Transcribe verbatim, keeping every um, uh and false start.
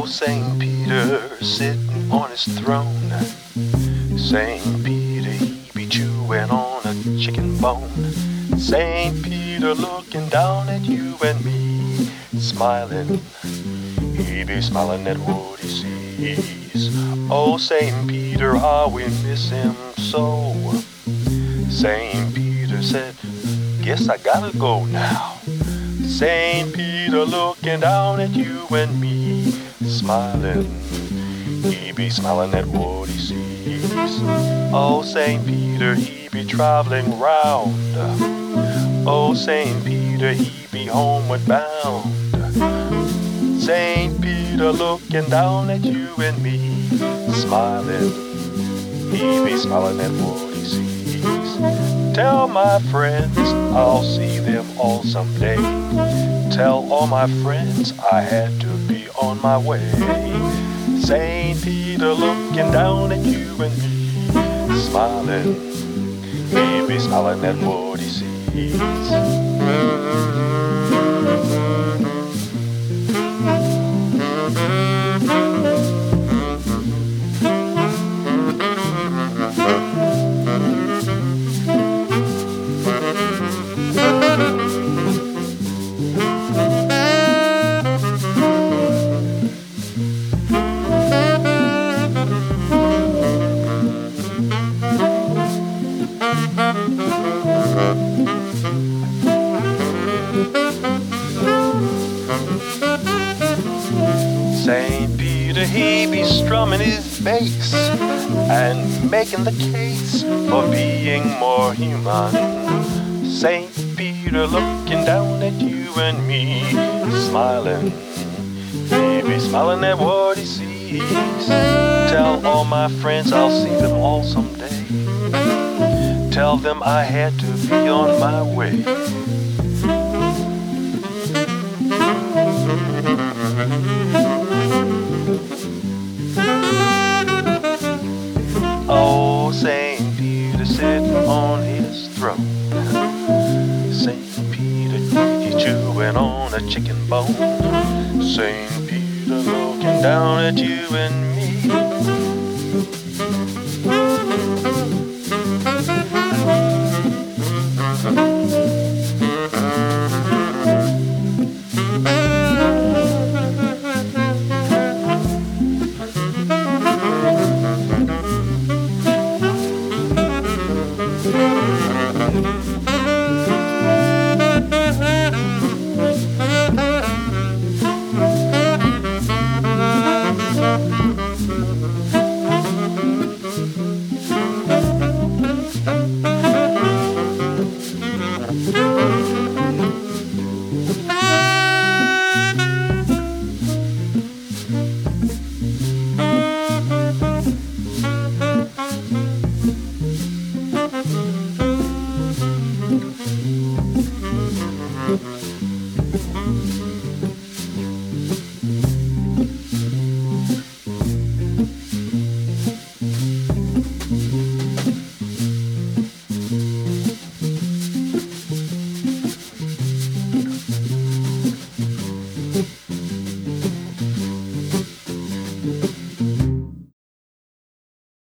Oh, Saint Peter sitting on his throne. Saint Peter, he be chewing on a chicken bone. Saint Peter looking down at you and me, smiling. He be smiling at what he sees. Oh, Saint Peter, how we miss him so. Saint Peter said, guess I gotta go now. Saint Peter looking down at you and me, smiling. He be smiling at what he sees. Oh, Saint Peter, he be traveling round. Oh, Saint Peter, he be homeward bound. Saint Peter looking down at you and me, smiling. He be smiling at what he sees. Tell my friends I'll see them all someday. Tell all my friends I had to be on my way. Saint Peter looking down at you and me, smiling. He be smiling at what he sees. Saint Peter, he be strumming his bass and making the case for being more human. Saint Peter looking down at you and me, smiling. He be smiling at what he sees. Tell all my friends I'll see them all someday. Tell them I had to be on my way. Oh, Saint Peter sitting on his throne. Saint Peter, he chewing on a chicken bone. Saint Peter looking down at you and me. Thank you.